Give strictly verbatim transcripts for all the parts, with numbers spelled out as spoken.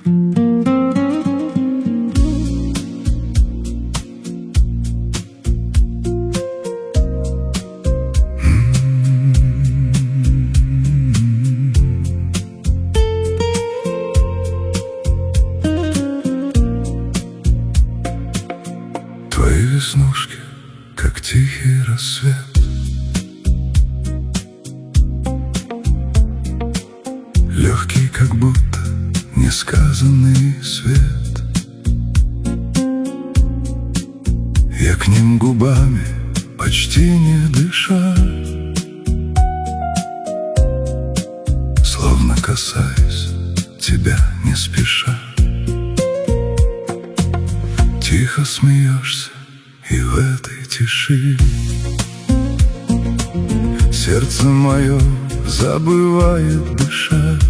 Твои веснушки, как тихий рассвет, легкий, как будто несказанный свет. Я к ним губами, почти не дыша, словно касаясь тебя не спеша. Тихо смеешься, и в этой тиши сердце мое забывает дышать.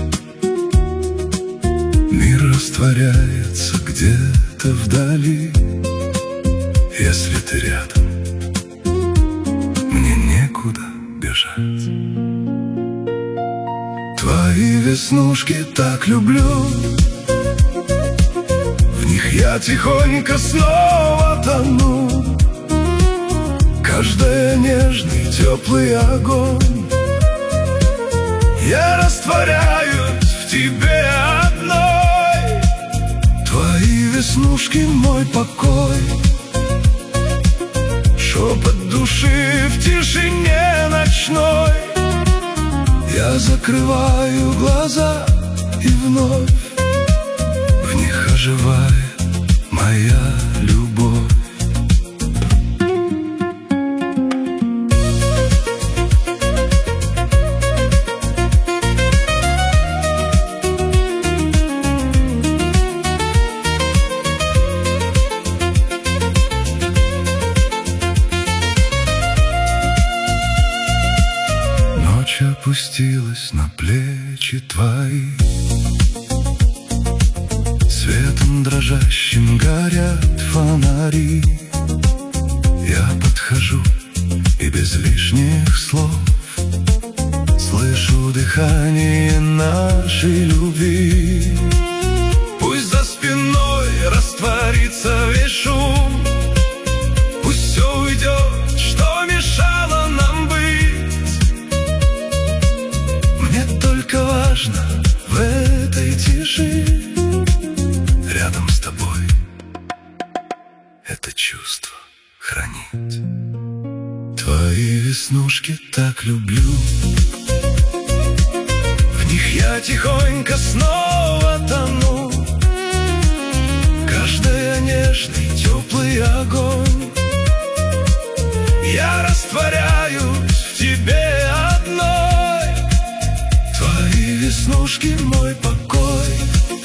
Мир растворяется где-то вдали. Если ты рядом, мне некуда бежать. Твои веснушки так люблю, в них я тихонько снова тону. Каждый нежный теплый огонь я растворяюсь в тебе одной. Твои веснушки мой покой, шепот души в тишине ночной. Я закрываю глаза, и вновь в них оживает моя любовь. Ночь опустилась на плечи твои, светом дрожащим горят фонари. Я подхожу и без лишних слов слышу дыхание нашей любви. Пусть за спиной растворится весь шум, пусть все уйдет, что мешало нам быть. Мне только важно в этой тиши рядом с тобой это чувство хранить. Твои веснушки так люблю, в них я тихонько снова тону. Каждый нежный теплый огонь я растворяюсь в тебе одной. Твои веснушки мой покой,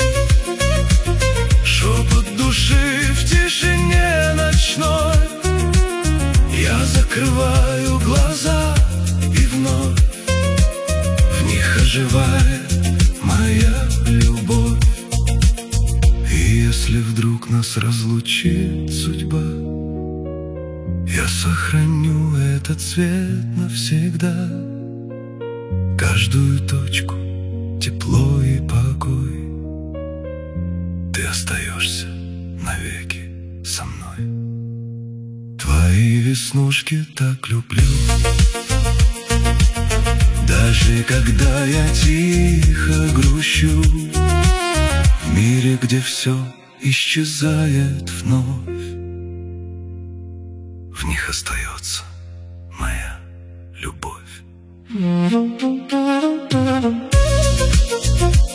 шепот души в тишине ночной. Я закрываю глаза, и вновь в них оживает моя любовь. И если вдруг нас разлучит судьба, я сохраню этот цвет навсегда. Каждую точку тепло и покой. Ты остаешься навеки со мной. Твои веснушки так люблю, даже когда я тихо грущу. В мире, где все исчезает вновь, в них остается моя любовь.